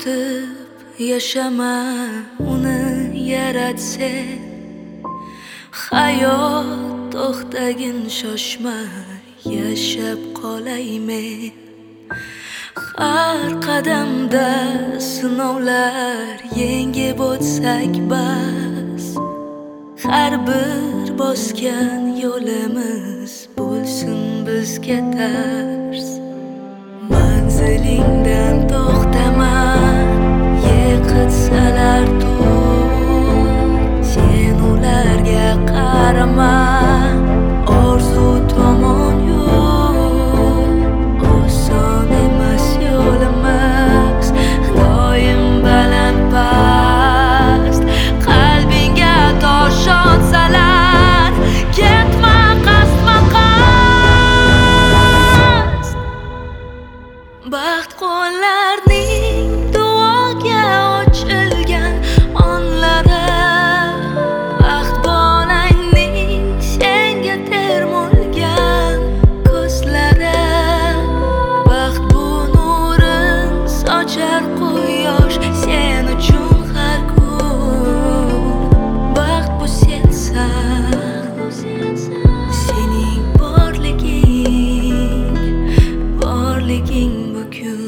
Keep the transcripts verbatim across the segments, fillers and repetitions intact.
kutib yashama, uni yaratse hayot to'xtagin, shoshma, yashab qolay men. Har qadamda sinovlar yengib o'tsak bas, har bir bosgan yo'limiz bo'lsin bizga dars. Manzilingdan to'xtama, yiqitsalar tur, sen ularga qarama, orzu tomon yur. Oson emas yo'limiz, doim baland past, qalbingga tosh otsalar ketma, qasdma qasd. Baxt qo'llarning duoga ochilgan onlari, baxt bolangning senga termulgan ko'zlari. Baxt bu nurin sochar quyosh sen uchun har kun. Baxt bu sensan, sening borliging, borliging bugun.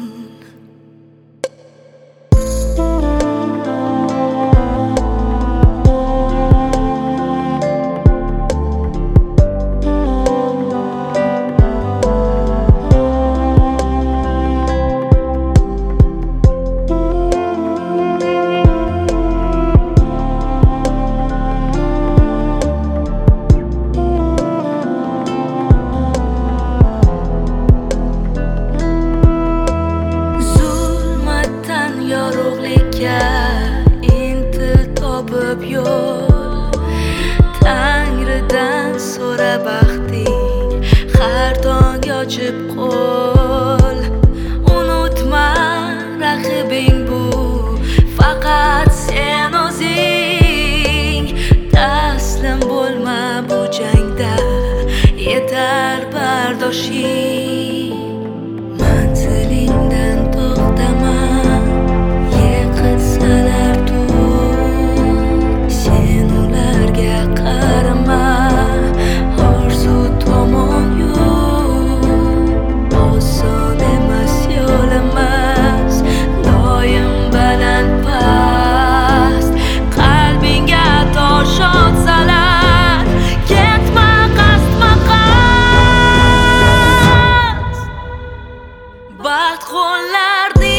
Zulmatdan yorug'likka intil, topib yo'l. Tangridan so'ra baxting, har tong ochib qo'l. Unutma, raqibing bu faqat sen o'zing. Taslim bo'lma bu jangda, yetar bardoshing. Manzilingdan to'xtama, yiqitsalar tur, sen ularga qarama, orzu tomon yur. Oson emas yo'limiz, doim baland past, qalbingga tosh otsalar ketma, qasdma qasd. Baxt qo'llarning